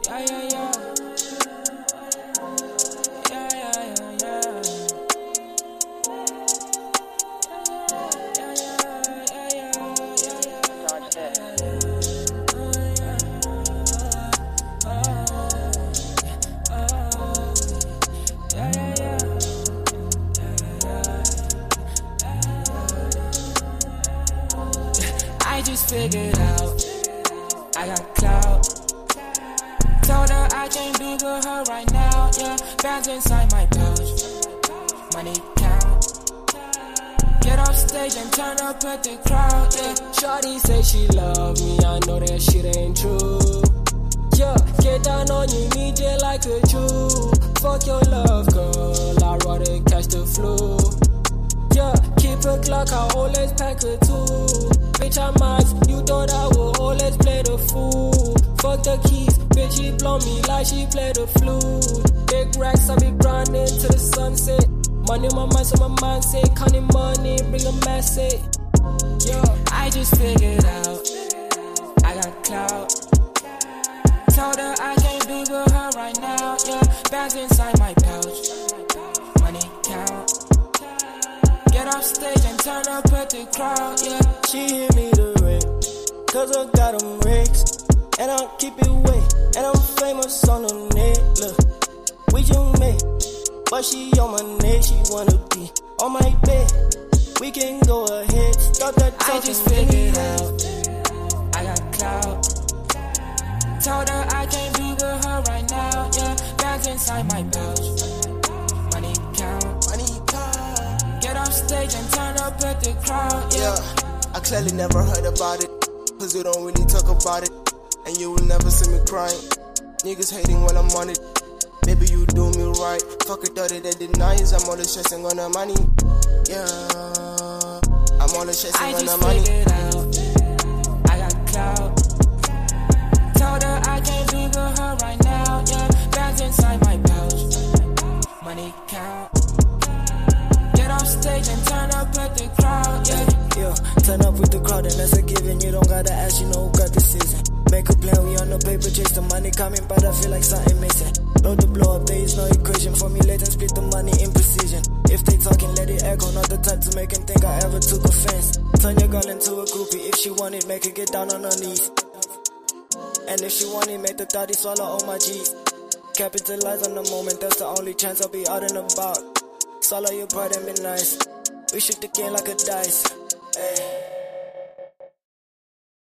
Yeah, yeah, yeah. Yeah, yeah, yeah, yeah. Yeah, yeah, yeah, yeah, I just figured out I got clout. Told her I can't be with her right now. Yeah, bands inside my pouch, money count. Get off stage and turn up at the crowd. Yeah, shawty say she love me. I know that shit ain't true. Yeah, get down on your knee just like a Jew. Fuck your love, girl. I'd rather catch the flu. Yeah, keep a clock. I always pack a two. Bitch, I'm Max, you thought I would always play the fool. Fuck the keys, bitch, she blow me like she play the flute. Big racks, I be grinding to the sunset. Money on my mind, so my mindset. Counting money, bring a message. Yo, I just figured out I got clout. Told her I can't be with her right now. Yeah, bands inside my pouch, money count. Get off stage and turn up at the crowd, yeah. She hit me the ring, cause I got them rigs. And I'll keep it wet, and I'm famous on the net. Look, we just met, but she on my neck. She wanna be on my bed. We can go ahead, stop that talking. I just figured out I got clout. Told her I can't be with her right now, yeah. Bands inside my pouch, money count. Get off stage and turn up at the crowd, yeah. I clearly never heard about it, cause you don't really talk about it. And you will never see me crying. Niggas hating while I'm on it. Baby, you do me right. Fuck it, thought it denies. I'm always stressing on the money. Yeah, I'm always stressing on the money. I just figured out I got clout. Told her I can't be with her right now, yeah. Bands inside my pouch, money count. Get off stage and turn up at the crowd, yeah. Yeah, turn up with the crowd and that's a given. You don't gotta ask, you know who got the season. Make a plan, we on the paper, chase the money coming, but I feel like something missing. Load the blow up, there is no equation. Formulate and split the money in precision. If they talking, let it echo, not the type to make them think I ever took offense. Turn your girl into a groupie, if she want it, make her get down on her knees. And if she want it, make the thotty swallow all my G's. Capitalize on the moment, that's the only chance I'll be out and about. Swallow your pride and be nice. We shoot the game like a dice. Ay.